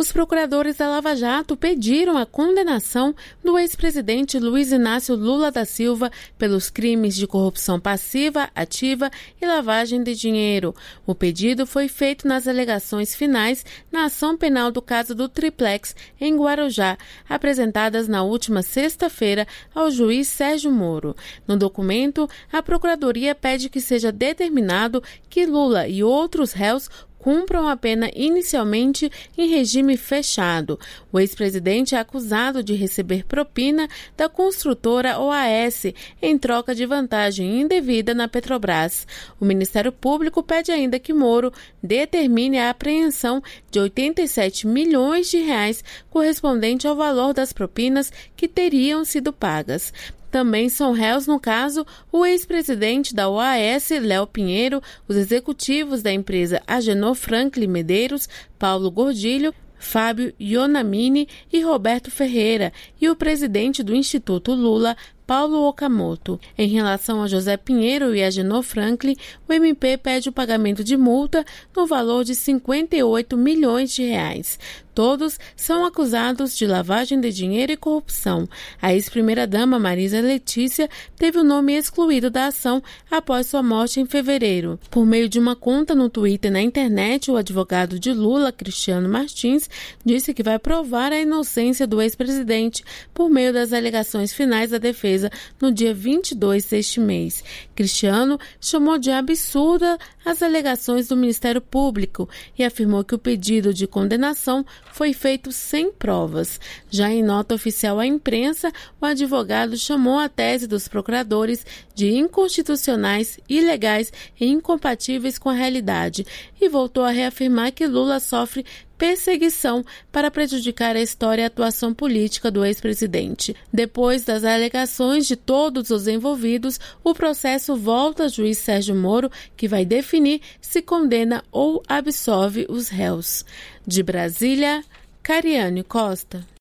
Os procuradores da Lava Jato pediram a condenação do ex-presidente Luiz Inácio Lula da Silva pelos crimes de corrupção passiva, ativa e lavagem de dinheiro. O pedido foi feito nas alegações finais na ação penal do caso do Triplex, em Guarujá, apresentadas na última sexta-feira ao juiz Sérgio Moro. No documento, a Procuradoria pede que seja determinado que Lula e outros réus cumpram a pena inicialmente em regime fechado. O ex-presidente é acusado de receber propina da construtora OAS em troca de vantagem indevida na Petrobras. O Ministério Público pede ainda que Moro determine a apreensão de 87 milhões de reais correspondente ao valor das propinas que teriam sido pagas. Também são réus no caso o ex-presidente da OAS, Léo Pinheiro, os executivos da empresa Agenor Franklin Medeiros, Paulo Gordilho, Fábio Ionamini e Roberto Ferreira, e o presidente do Instituto Lula, Paulo Okamoto. Em relação a José Pinheiro e Agenor Franklin, o MP pede o pagamento de multa no valor de 58 milhões de reais. Todos são acusados de lavagem de dinheiro e corrupção. A ex-primeira-dama Marisa Letícia teve o nome excluído da ação após sua morte em fevereiro. Por meio de uma conta no Twitter e na internet, o advogado de Lula, Cristiano Martins, disse que vai provar a inocência do ex-presidente por meio das alegações finais da defesa no dia 22 deste mês. Cristiano chamou de absurda as alegações do Ministério Público e afirmou que o pedido de condenação foi feito sem provas. Já em nota oficial à imprensa, o advogado chamou a tese dos procuradores de inconstitucionais, ilegais e incompatíveis com a realidade e voltou a reafirmar que Lula sofre perseguição para prejudicar a história e a atuação política do ex-presidente. Depois das alegações de todos os envolvidos, o processo volta ao juiz Sérgio Moro, que vai definir se condena ou absolve os réus. De Brasília, Cariane Costa.